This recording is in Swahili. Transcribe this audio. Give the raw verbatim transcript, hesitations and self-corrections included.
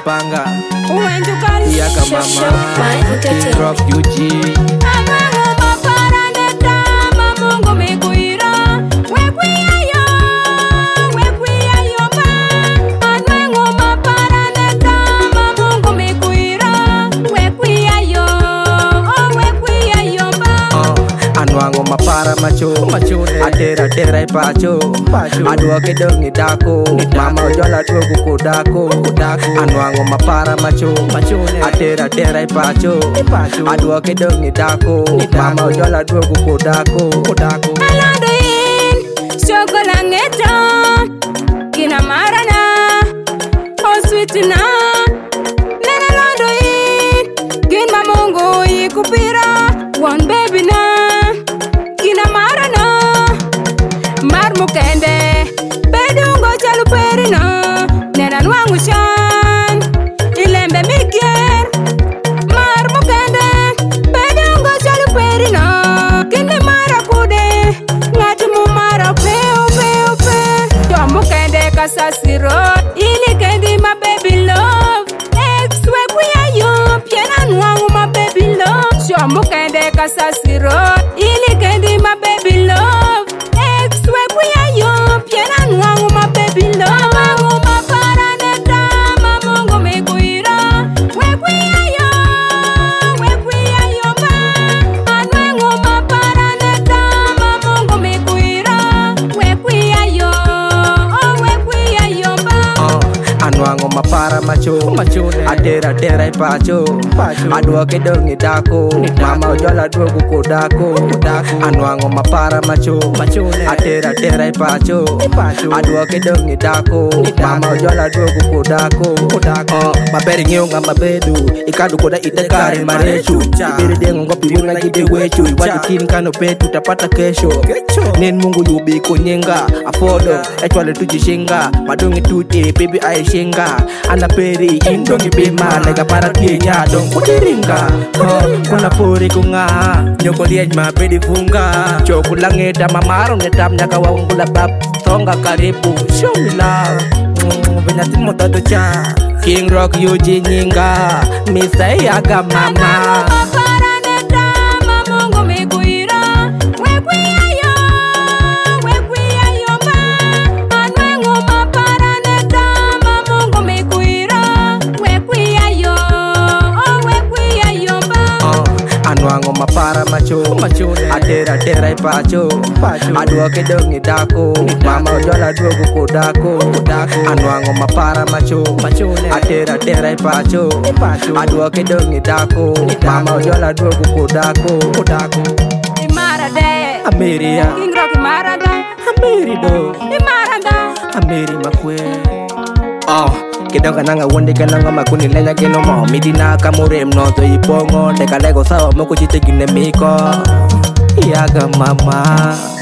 panga Uenjukari Yaga mama King Rock U G Amango mapara neta Mamungo mekuira Wekuia yo Wekuia yo ba Amango mapara neta Mamungo mekuira Wekuia yo Oh wekuia yo ba Anwango mapara macho Adera dera ipacho Adwa kedongi dako Mama ojola tuogu kudako Anwango mapara macho Adera dera ipacho Adwa kedongi dako Mama ojola tuogu kudako Alando in Chokola ngeta Kina marana Oh sweet na Nena lando in Kin mamungo yikupira One baby na Kina marana Mar mukende Bedungo chalu perina Nena nwangu shan Ilembe mikier Mar mukende Bedungo chalu perina Kinde mara kude Ngati mu mara peo peo pe To mukende kasasi road Ili kendi my baby love Ex wekuya yo Piena nwangu my baby love Sho mukende kasasi road Ili kendi my baby love Ex wekuya yo Piena nwangu my baby love Mamungo mapara neta Mamungo mekuira Wekuya yo Wekuya yo ba Anwango mapara neta Mamungo mekuira Wekuya yo Oh wekuya yo ba Anwango mapara macho Adera dera ipacho Adwa kedongi dako Mama ojola tuogu kudako Anwango mapara macho Adera dera ipacho Adwa kedongi dako Mama ojola tuogu kudako Maberi ngionga mabedu Ikadu koda itakari marechu Ibiri dengo ngopi wunga gide wechu Wadu kini kano petu tapata kesho Nen mungu yubi kunyenga Afodo echwale tujishinga Madungi tute baby aishinga Ana peri indongi bima Lega para kienya dong kudiringa Kuna puri kunga Nyoko liej ma pedi funga Choku langeda mamaro ngetam Nyaka wawungula bab Tonga karibu Show me love Venyatin mo todo cha King Rock U G nyinga Mister Yaga mama Mapara neta Mamungo mekuira Wekuia yo Wekuia yo ba Anwango mapara neta Mamungo mekuira Wekuia yo Oh wekuia yo ba Anwango mapara macho Adera dera ipacho Adwa kedongi dako Mama ojola tuogu kudako Anwango mapara macho Adera dera ipacho Adwa kedongi dako Mama ojola tuogu kudako Imara de Ameria King Rock imara da Ameri do Imara da Ameri makwe Oh Kidonga nanga wonde kananga makuni lenya geno mo Midina kamure mnoto ipongo Deka lego sawa moko chite gine miko Yaga mama